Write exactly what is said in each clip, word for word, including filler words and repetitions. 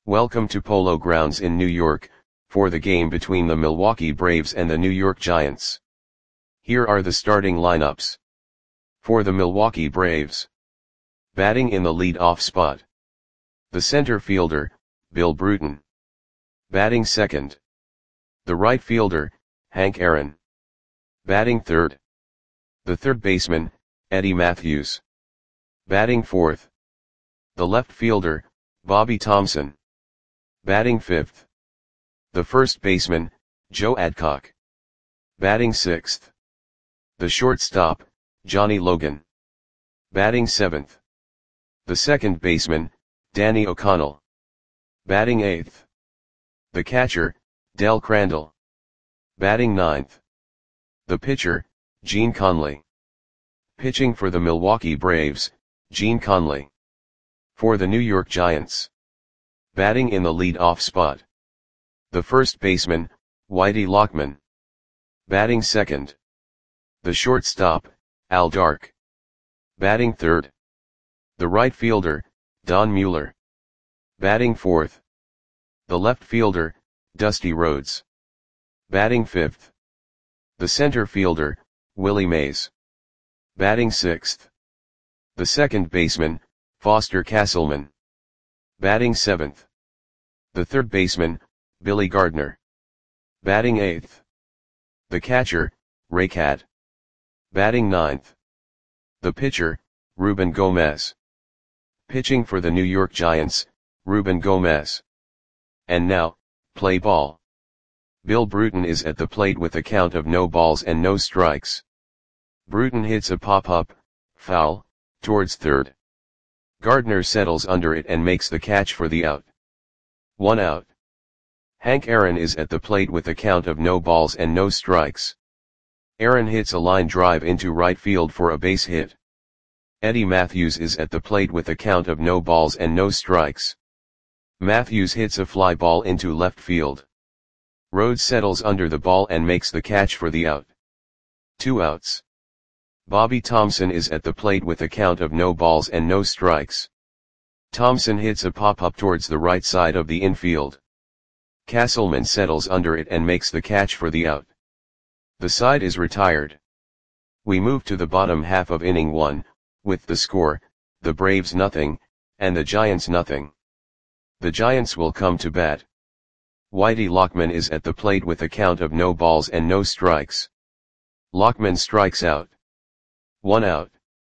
Welcome to Polo Grounds in New York, for the game between the Milwaukee Braves and the New York Giants. Here are the starting lineups. For the Milwaukee Braves. Batting in the lead-off spot. The center fielder, Bill Bruton. Batting second. The right fielder, Hank Aaron. Batting third. The third baseman, Eddie Mathews. Batting fourth. The left fielder, Bobby Thomson. Batting fifth. The first baseman, Joe Adcock. Batting sixth. The shortstop, Johnny Logan. Batting seventh. The second baseman, Danny O'Connell. Batting eighth. The catcher, Del Crandall. Batting ninth. The pitcher, Gene Conley. Pitching for the Milwaukee Braves, Gene Conley. For the New York Giants. Batting in the lead-off spot. The first baseman, Whitey Lockman. Batting second. The shortstop, Al Dark. Batting third. The right fielder, Don Mueller. Batting fourth. The left fielder, Dusty Rhodes. Batting fifth. The center fielder, Willie Mays. Batting sixth. The second baseman, Foster Castleman. Batting seventh. The third baseman, Billy Gardner. Batting eighth. The catcher, Ray Catt. Batting ninth. The pitcher, Ruben Gomez. Pitching for the New York Giants, Ruben Gomez. And now, play ball. Bill Bruton is at the plate with a count of no balls and no strikes. Bruton hits a pop-up, foul, towards third. Gardner settles under it and makes the catch for the out. One out. Hank Aaron is at the plate with a count of no balls and no strikes. Aaron hits a line drive into right field for a base hit. Eddie Mathews is at the plate with a count of no balls and no strikes. Mathews hits a fly ball into left field. Rhodes settles under the ball and makes the catch for the out. Two outs. Bobby Thomson is at the plate with a count of no balls and no strikes. Thomson hits a pop-up towards the right side of the infield. Castleman settles under it and makes the catch for the out. The side is retired. We move to the bottom half of inning one, with the score, the Braves nothing, and the Giants nothing. The Giants will come to bat. Whitey Lockman is at the plate with a count of no balls and no strikes. Lockman strikes out. One out.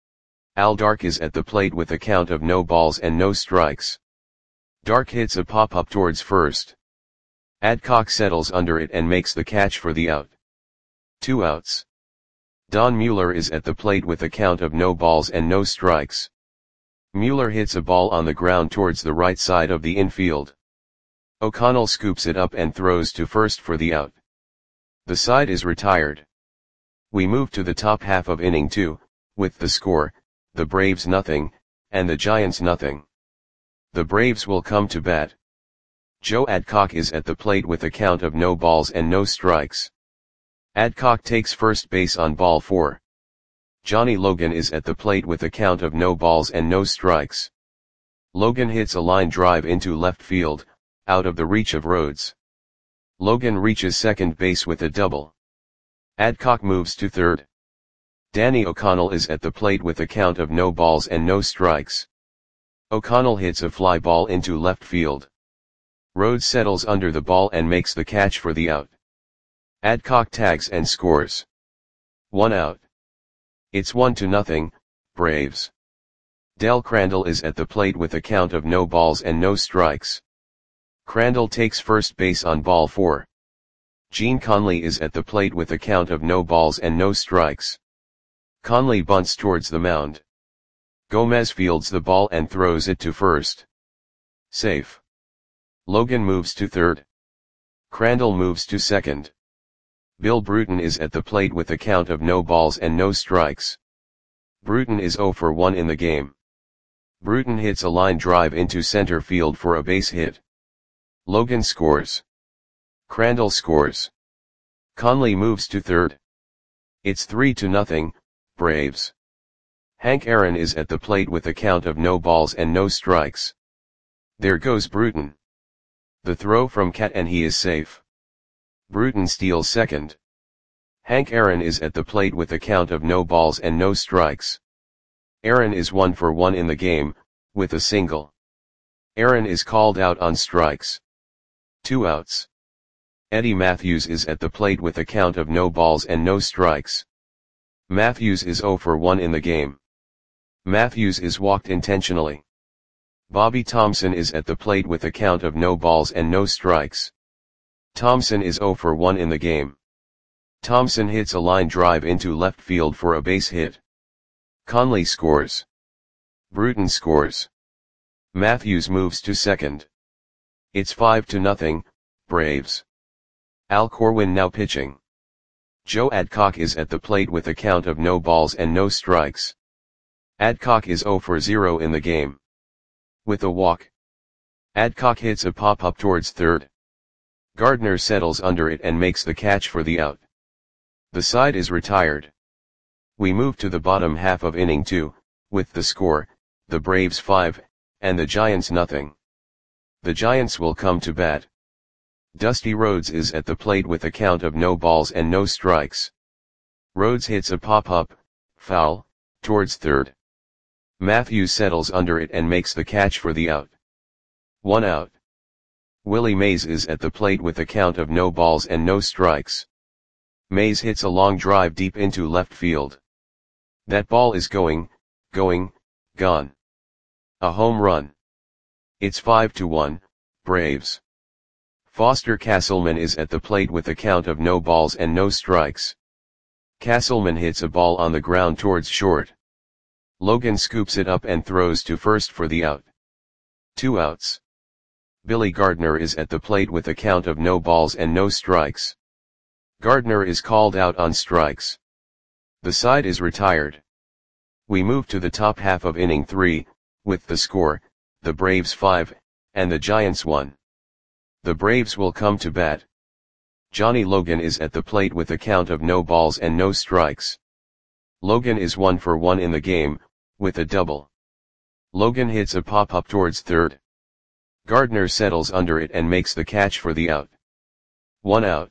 Al Dark is at the plate with a count of no balls and no strikes. Dark hits a pop-up towards first. Adcock settles under it and makes the catch for the out. Two outs. Don Mueller is at the plate with a count of no balls and no strikes. Mueller hits a ball on the ground towards the right side of the infield. O'Connell scoops it up and throws to first for the out. The side is retired. We move to the top half of inning two, with the score, the Braves nothing, and the Giants nothing. The Braves will come to bat. Joe Adcock is at the plate with a count of no balls and no strikes. Adcock takes first base on ball four. Johnny Logan is at the plate with a count of no balls and no strikes. Logan hits a line drive into left field, out of the reach of Rhodes. Logan reaches second base with a double. Adcock moves to third. Danny O'Connell is at the plate with a count of no balls and no strikes. O'Connell hits a fly ball into left field. Rhodes settles under the ball and makes the catch for the out. Adcock tags and scores. One out. It's one to nothing, Braves. Del Crandall is at the plate with a count of no balls and no strikes. Crandall takes first base on ball four. Gene Conley is at the plate with a count of no balls and no strikes. Conley bunts towards the mound. Gomez fields the ball and throws it to first. Safe. Logan moves to third. Crandall moves to second. Bill Bruton is at the plate with a count of no balls and no strikes. Bruton is zero for one in the game. Bruton hits a line drive into center field for a base hit. Logan scores. Crandall scores. Conley moves to third. It's three to nothing, Braves. Hank Aaron is at the plate with a count of no balls and no strikes. There goes Bruton. The throw from Cat and he is safe. Bruton steals second. Hank Aaron is at the plate with a count of no balls and no strikes. Aaron is one for one in the game, with a single. Aaron is called out on strikes. Two outs. Eddie Matthews is at the plate with a count of no balls and no strikes. Matthews is zero for one in the game. Matthews is walked intentionally. Bobby Thompson is at the plate with a count of no balls and no strikes. Thompson is zero for one in the game. Thompson hits a line drive into left field for a base hit. Conley scores. Bruton scores. Matthews moves to second. It's five to nothing, Braves. Al Corwin now pitching. Joe Adcock is at the plate with a count of no balls and no strikes. Adcock is zero for zero in the game. With a walk. Adcock hits a pop-up towards third. Gardner settles under it and makes the catch for the out. The side is retired. We move to the bottom half of inning two, with the score, the Braves five, and the Giants nothing. The Giants will come to bat. Dusty Rhodes is at the plate with a count of no balls and no strikes. Rhodes hits a pop-up, foul, towards third. Matthews settles under it and makes the catch for the out. One out. Willie Mays is at the plate with a count of no balls and no strikes. Mays hits a long drive deep into left field. That ball is going, going, gone. A home run. It's five to one, Braves. Foster Castleman is at the plate with a count of no balls and no strikes. Castleman hits a ball on the ground towards short. Logan scoops it up and throws to first for the out. Two outs. Billy Gardner is at the plate with a count of no balls and no strikes. Gardner is called out on strikes. The side is retired. We move to the top half of inning three, with the score, the Braves five, and the Giants one. The Braves will come to bat. Johnny Logan is at the plate with a count of no balls and no strikes. Logan is one for one in the game, with a double. Logan hits a pop-up towards third. Gardner settles under it and makes the catch for the out. One out.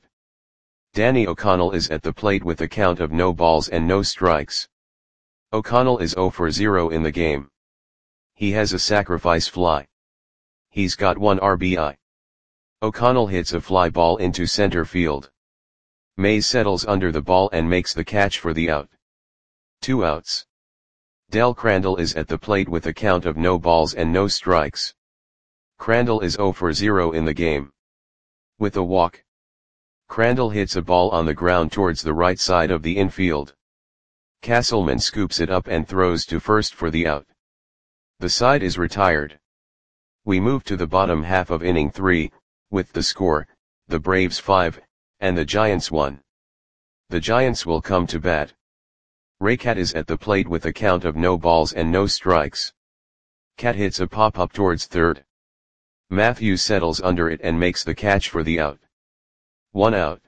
Danny O'Connell is at the plate with a count of no balls and no strikes. O'Connell is zero for zero in the game. He has a sacrifice fly. He's got one R B I. O'Connell hits a fly ball into center field. Mays settles under the ball and makes the catch for the out. Two outs. Del Crandall is at the plate with a count of no balls and no strikes. Crandall is zero for zero in the game. With a walk. Crandall hits a ball on the ground towards the right side of the infield. Castleman scoops it up and throws to first for the out. The side is retired. We move to the bottom half of inning three, with the score, the Braves five, and the Giants one. The Giants will come to bat. Raycat is at the plate with a count of no balls and no strikes. Cat hits a pop-up towards third. Matthews settles under it and makes the catch for the out. One out.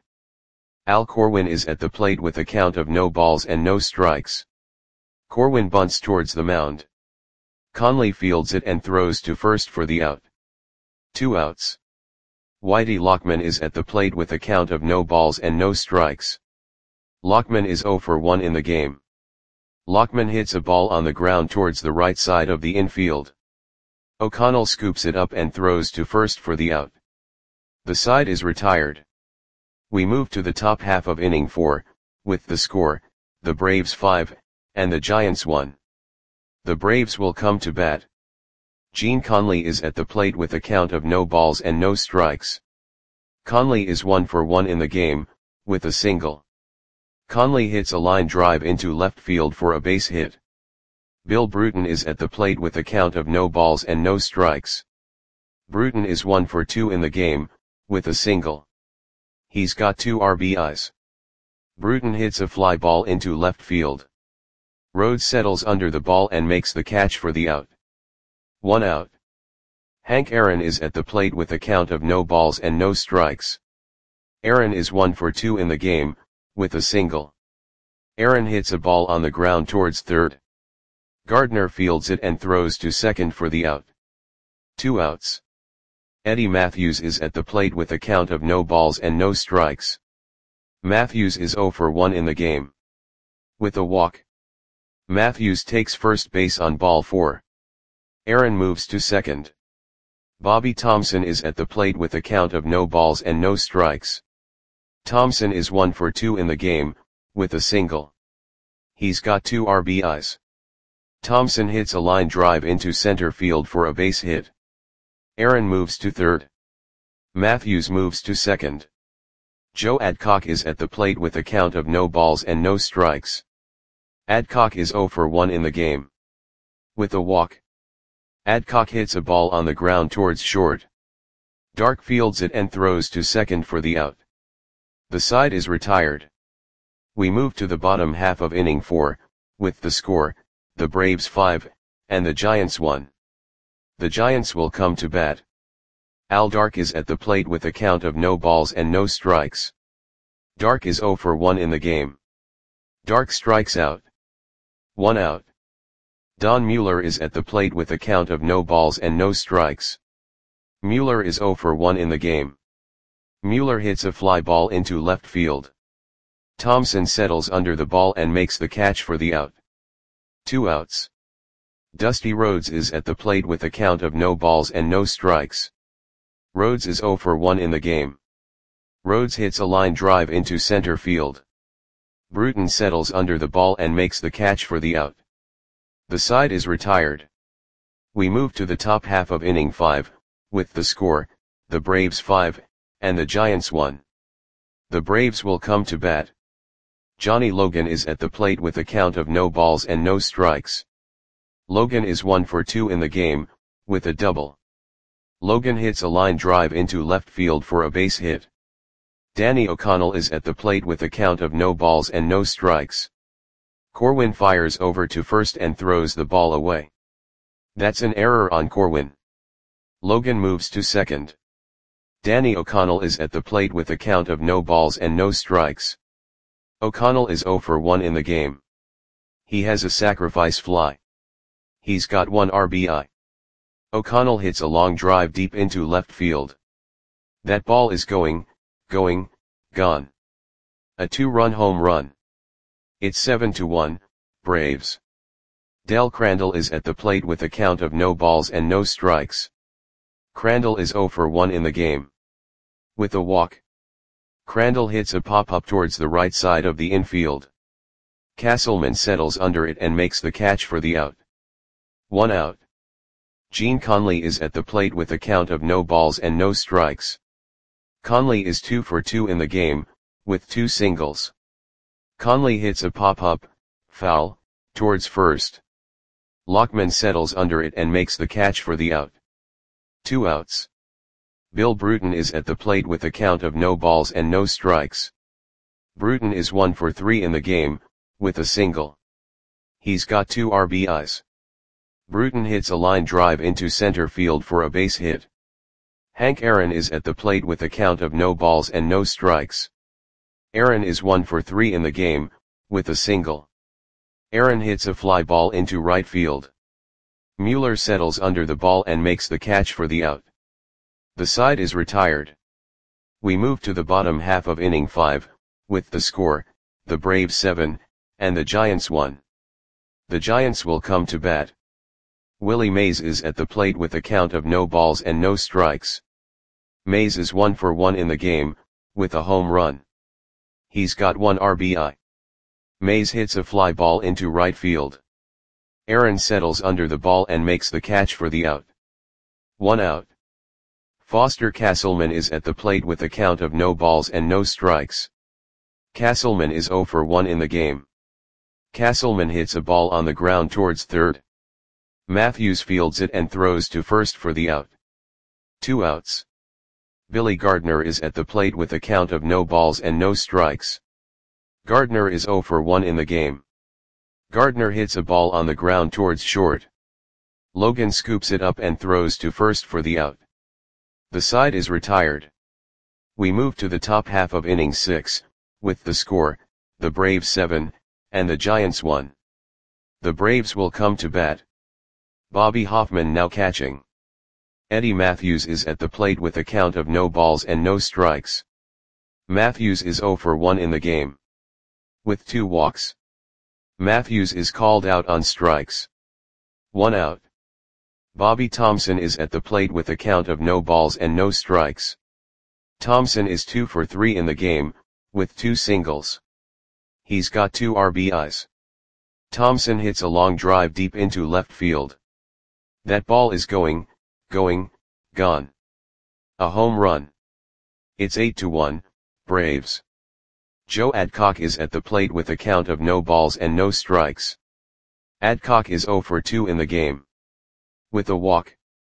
Al Corwin is at the plate with a count of no balls and no strikes. Corwin bunts towards the mound. Conley fields it and throws to first for the out. Two outs. Whitey Lockman is at the plate with a count of no balls and no strikes. Lockman is zero for one in the game. Lockman hits a ball on the ground towards the right side of the infield. O'Connell scoops it up and throws to first for the out. The side is retired. We move to the top half of inning four, with the score, the Braves five, and the Giants one. The Braves will come to bat. Gene Conley is at the plate with a count of no balls and no strikes. Conley is one for one in the game, with a single. Conley hits a line drive into left field for a base hit. Bill Bruton is at the plate with a count of no balls and no strikes. Bruton is one for two in the game, with a single. He's got two R B Is. Bruton hits a fly ball into left field. Rhodes settles under the ball and makes the catch for the out. One out. Hank Aaron is at the plate with a count of no balls and no strikes. Aaron is one for two in the game, with a single. Aaron hits a ball on the ground towards third. Gardner fields it and throws to second for the out. Two outs. Eddie Matthews is at the plate with a count of no balls and no strikes. Matthews is zero for one in the game. With a walk, Matthews takes first base on ball four. Aaron moves to second. Bobby Thompson is at the plate with a count of no balls and no strikes. Thompson is one for two in the game, with a single. He's got two R B Is. Thompson hits a line drive into center field for a base hit. Aaron moves to third. Matthews moves to second. Joe Adcock is at the plate with a count of no balls and no strikes. Adcock is zero for one in the game. With a walk, Adcock hits a ball on the ground towards short. Dark fields it and throws to second for the out. The side is retired. We move to the bottom half of inning four, with the score, the Braves five, and the Giants one. The Giants will come to bat. Al Dark is at the plate with a count of no balls and no strikes. Dark is zero for one in the game. Dark strikes out. One out. Don Mueller is at the plate with a count of no balls and no strikes. Mueller is zero for one in the game. Mueller hits a fly ball into left field. Thompson settles under the ball and makes the catch for the out. Two outs. Dusty Rhodes is at the plate with a count of no balls and no strikes. Rhodes is zero for one in the game. Rhodes hits a line drive into center field. Bruton settles under the ball and makes the catch for the out. The side is retired. We move to the top half of inning five, with the score, the Braves five, and the Giants one. The Braves will come to bat. Johnny Logan is at the plate with a count of no balls and no strikes. Logan is one for two in the game, with a double. Logan hits a line drive into left field for a base hit. Danny O'Connell is at the plate with a count of no balls and no strikes. Corwin fires over to first and throws the ball away. That's an error on Corwin. Logan moves to second. Danny O'Connell is at the plate with a count of no balls and no strikes. O'Connell is zero for one in the game. He has a sacrifice fly. He's got one R B I. O'Connell hits a long drive deep into left field. That ball is going, going, gone. A two-run home run. It's seven to one, Braves. Del Crandall is at the plate with a count of no balls and no strikes. Crandall is zero for one in the game. With a walk, Crandall hits a pop-up towards the right side of the infield. Castleman settles under it and makes the catch for the out. One out. Gene Conley is at the plate with a count of no balls and no strikes. Conley is two for two in the game, with two singles. Conley hits a pop-up, foul, towards first. Lockman settles under it and makes the catch for the out. Two outs. Bill Bruton is at the plate with a count of no balls and no strikes. Bruton is one for three in the game, with a single. He's got two R B Is. Bruton hits a line drive into center field for a base hit. Hank Aaron is at the plate with a count of no balls and no strikes. Aaron is one for three in the game, with a single. Aaron hits a fly ball into right field. Mueller settles under the ball and makes the catch for the out. The side is retired. We move to the bottom half of inning five, with the score, the Braves seven, and the Giants one. The Giants will come to bat. Willie Mays is at the plate with a count of no balls and no strikes. Mays is one for one in the game, with a home run. He's got one R B I. Mays hits a fly ball into right field. Aaron settles under the ball and makes the catch for the out. One out. Foster Castleman is at the plate with a count of no balls and no strikes. Castleman is zero for one in the game. Castleman hits a ball on the ground towards third. Matthews fields it and throws to first for the out. Two outs. Billy Gardner is at the plate with a count of no balls and no strikes. Gardner is zero for one in the game. Gardner hits a ball on the ground towards short. Logan scoops it up and throws to first for the out. The side is retired. We move to the top half of inning six, with the score, the Braves seven, and the Giants one. The Braves will come to bat. Bobby Hoffman now catching. Eddie Matthews is at the plate with a count of no balls and no strikes. Matthews is zero for one in the game, with two walks. Matthews is called out on strikes. One out. Bobby Thomson is at the plate with a count of no balls and no strikes. Thomson is two for three in the game, with two singles. He's got two R B Is. Thomson hits a long drive deep into left field. That ball is going, going, gone. A home run. It's eight to one, Braves. Joe Adcock is at the plate with a count of no balls and no strikes. Adcock is zero for two in the game, with a walk.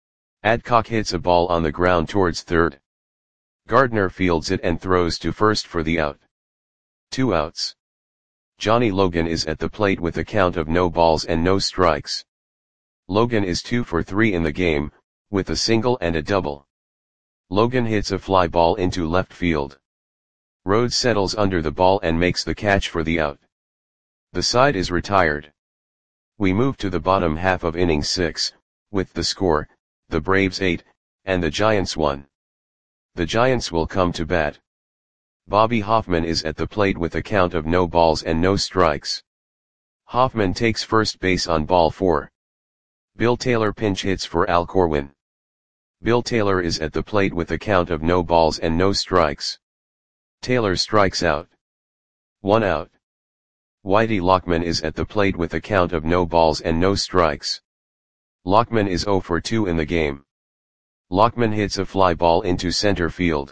Adcock hits a ball on the ground towards third. Gardner fields it and throws to first for the out. Two outs. Johnny Logan is at the plate with a count of no balls and no strikes. Logan is two for three in the game, with a single and a double. Logan hits a fly ball into left field. Rhodes settles under the ball and makes the catch for the out. The side is retired. We move to the bottom half of inning six, with the score, the Braves eight, and the Giants one. The Giants will come to bat. Bobby Hoffman is at the plate with a count of no balls and no strikes. Hoffman takes first base on ball four. Bill Taylor pinch hits for Al Corwin. Bill Taylor is at the plate with a count of no balls and no strikes. Taylor strikes out. One out. Whitey Lockman is at the plate with a count of no balls and no strikes. Lockman is zero for two in the game. Lockman hits a fly ball into center field.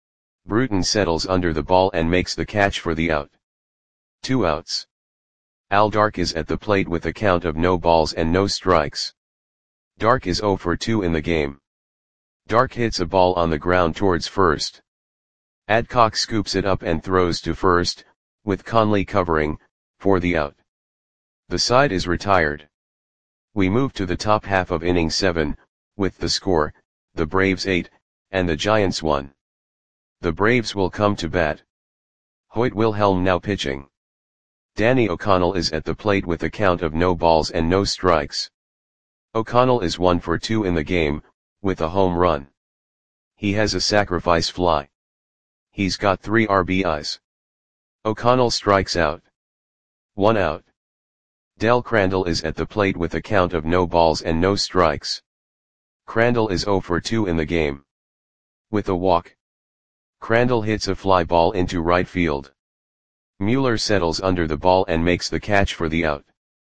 Bruton settles under the ball and makes the catch for the out. Two outs. Al Dark is at the plate with a count of no balls and no strikes. Dark is zero for two in the game. Dark hits a ball on the ground towards first. Adcock scoops it up and throws to first, with Conley covering, for the out. The side is retired. We move to the top half of inning seven, with the score, the Braves eight, and the Giants one. The Braves will come to bat. Hoyt Wilhelm now pitching. Danny O'Connell is at the plate with a count of no balls and no strikes. O'Connell is one for two in the game, with a home run. He has a sacrifice fly. He's got three R B Is. O'Connell strikes out. One out. Del Crandall is at the plate with a count of no balls and no strikes. Crandall is zero for two in the game, with a walk. Crandall hits a fly ball into right field. Mueller settles under the ball and makes the catch for the out.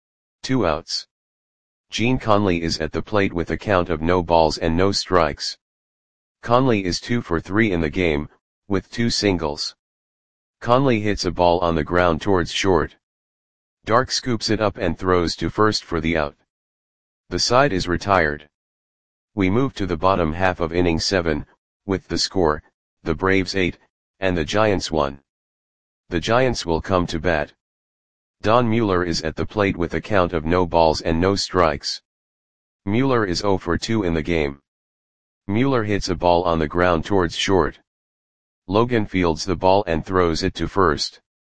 Two outs. Gene Conley is at the plate with a count of no balls and no strikes. Conley is two for three in the game, with two singles. Conley hits a ball on the ground towards short. Dark scoops it up and throws to first for the out. The side is retired. We move to the bottom half of inning seven, with the score, the Braves eight, and the Giants one. The Giants will come to bat. Don Mueller is at the plate with a count of no balls and no strikes. Mueller is zero for two in the game. Mueller hits a ball on the ground towards short. Logan fields the ball and throws it to first.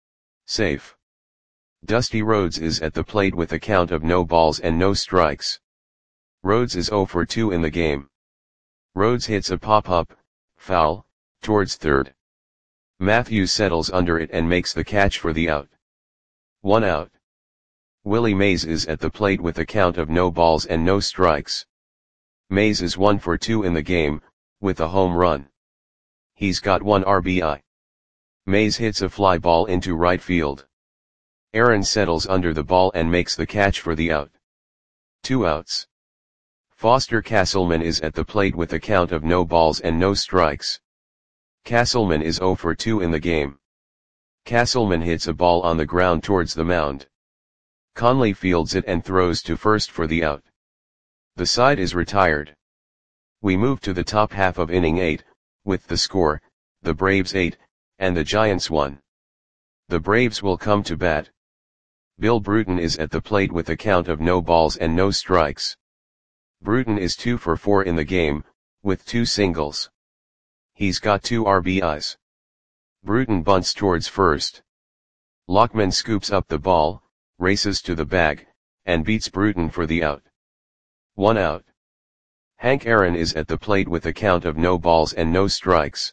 Safe. Dusty Rhodes is at the plate with a count of no balls and no strikes. Rhodes is zero for two in the game. Rhodes hits a pop-up, foul, towards third. Matthews settles under it and makes the catch for the out. One out. Willie Mays is at the plate with a count of no balls and no strikes. Mays is one for two in the game, with a home run. He's got one R B I. Mays hits a fly ball into right field. Aaron settles under the ball and makes the catch for the out. Two outs. Foster Castleman is at the plate with a count of no balls and no strikes. Castleman is zero for two in the game. Castleman hits a ball on the ground towards the mound. Conley fields it and throws to first for the out. The side is retired. We move to the top half of inning eight, with the score, the Braves eight, and the Giants one. The Braves will come to bat. Bill Bruton is at the plate with a count of no balls and no strikes. Bruton is two for four in the game, with two singles. He's got two R B Is. Bruton bunts towards first. Lockman scoops up the ball, races to the bag, and beats Bruton for the out. One out. Hank Aaron is at the plate with a count of no balls and no strikes.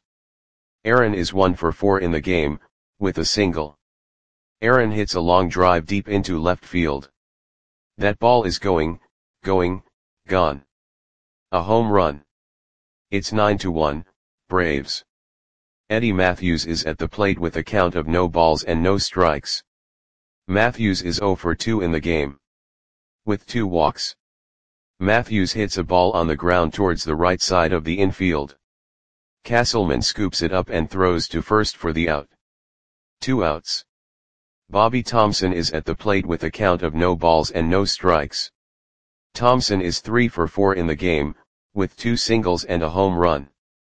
Aaron is one for four in the game, with a single. Aaron hits a long drive deep into left field. That ball is going, going, gone. A home run. It's nine to one, Braves. Eddie Matthews is at the plate with a count of no balls and no strikes. Matthews is zero for two in the game. With two walks. Matthews hits a ball on the ground towards the right side of the infield. Castleman scoops it up and throws to first for the out. Two outs. Bobby Thomson is at the plate with a count of no balls and no strikes. Thomson is three for four in the game, with two singles and a home run.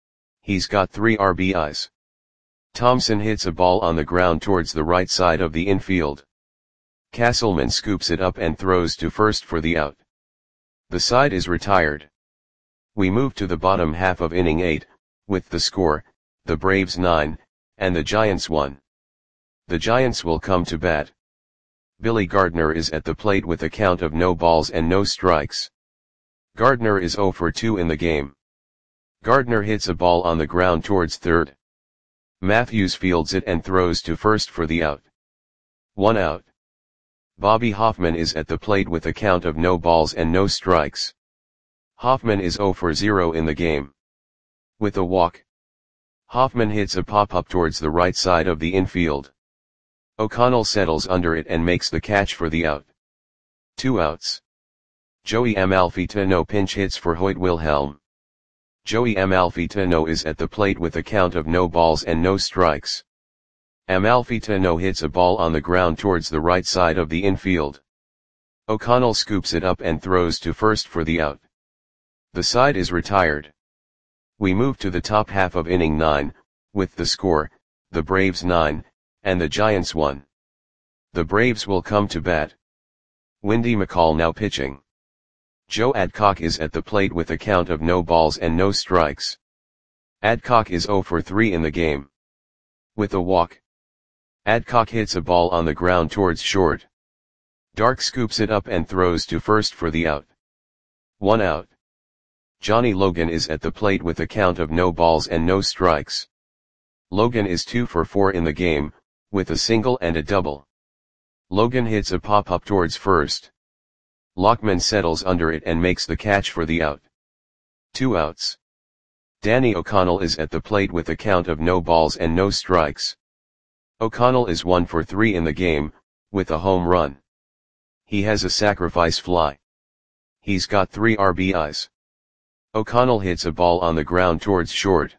He's got three R B Is. Thomson hits a ball on the ground towards the right side of the infield. Castleman scoops it up and throws to first for the out. The side is retired. We move to the bottom half of inning eight, with the score, the Braves nine, and the Giants one. The Giants will come to bat. Billy Gardner is at the plate with a count of no balls and no strikes. Gardner is zero for two in the game. Gardner hits a ball on the ground towards third. Matthews fields it and throws to first for the out. One out. Bobby Hoffman is at the plate with a count of no balls and no strikes. Hoffman is zero for zero in the game. With a walk. Hoffman hits a pop-up towards the right side of the infield. O'Connell settles under it and makes the catch for the out. Two outs. Joey Amalfitano pinch hits for Hoyt Wilhelm. Joey Amalfitano is at the plate with a count of no balls and no strikes. Amalfitano hits a ball on the ground towards the right side of the infield. O'Connell scoops it up and throws to first for the out. The side is retired. We move to the top half of inning nine, with the score, the Braves nine, and the Giants one. The Braves will come to bat. Windy McCall now pitching. Joe Adcock is at the plate with a count of no balls and no strikes. Adcock is zero for three in the game. With a walk. Adcock hits a ball on the ground towards short. Dark scoops it up and throws to first for the out. One out. Johnny Logan is at the plate with a count of no balls and no strikes. Logan is two for four in the game, with a single and a double. Logan hits a pop-up towards first. Lockman settles under it and makes the catch for the out. Two outs. Danny O'Connell is at the plate with a count of no balls and no strikes. O'Connell is one for three in the game, with a home run. He has a sacrifice fly. He's got three R B Is. O'Connell hits a ball on the ground towards short.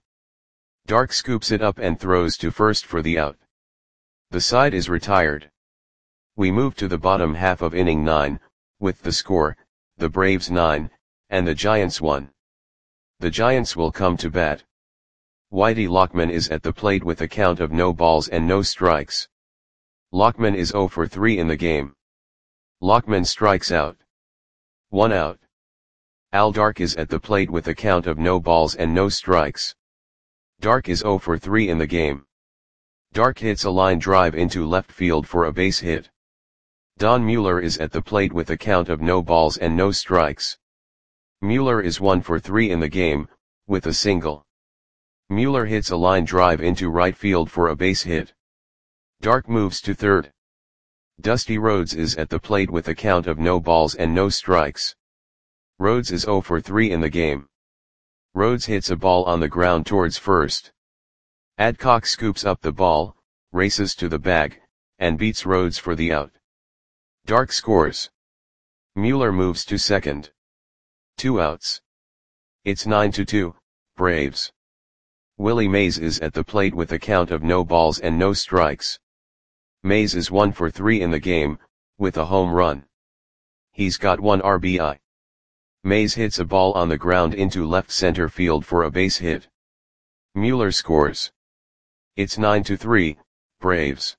Dark scoops it up and throws to first for the out. The side is retired. We move to the bottom half of inning nine, with the score, the Braves nine, and the Giants one. The Giants will come to bat. Whitey Lockman is at the plate with a count of no balls and no strikes. Lockman is zero for three in the game. Lockman strikes out. One out. Al Dark is at the plate with a count of no balls and no strikes. Dark is zero for three in the game. Dark hits a line drive into left field for a base hit. Don Mueller is at the plate with a count of no balls and no strikes. Mueller is one for three in the game, with a single. Mueller hits a line drive into right field for a base hit. Dark moves to third. Dusty Rhodes is at the plate with a count of no balls and no strikes. Rhodes is zero for three in the game. Rhodes hits a ball on the ground towards first. Adcock scoops up the ball, races to the bag, and beats Rhodes for the out. Dark scores. Mueller moves to second. Two outs. It's nine to two, Braves. Willie Mays is at the plate with a count of no balls and no strikes. Mays is one for three in the game, with a home run. He's got one R B I. Mays hits a ball on the ground into left center field for a base hit. Mueller scores. It's nine to three, Braves.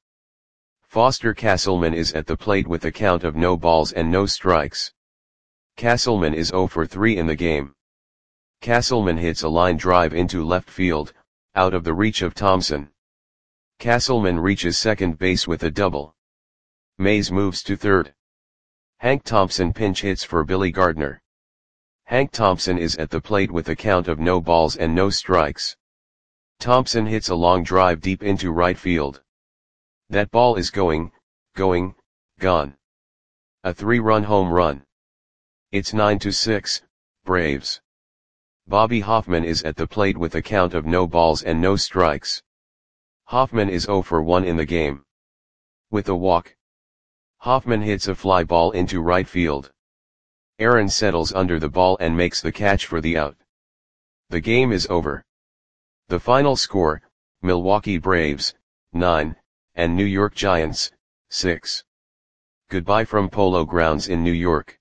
Foster Castleman is at the plate with a count of no balls and no strikes. Castleman is zero for three in the game. Castleman hits a line drive into left field, out of the reach of Thomson. Castleman reaches second base with a double. Mays moves to third. Hank Thompson pinch hits for Billy Gardner. Hank Thompson is at the plate with a count of no balls and no strikes. Thompson hits a long drive deep into right field. That ball is going, going, gone. A three-run home run. It's nine to six, Braves. Bobby Hoffman is at the plate with a count of no balls and no strikes. Hoffman is zero for one in the game. With a walk. Hoffman hits a fly ball into right field. Aaron settles under the ball and makes the catch for the out. The game is over. The final score, Milwaukee Braves, nine, and New York Giants, six. Goodbye from Polo Grounds in New York.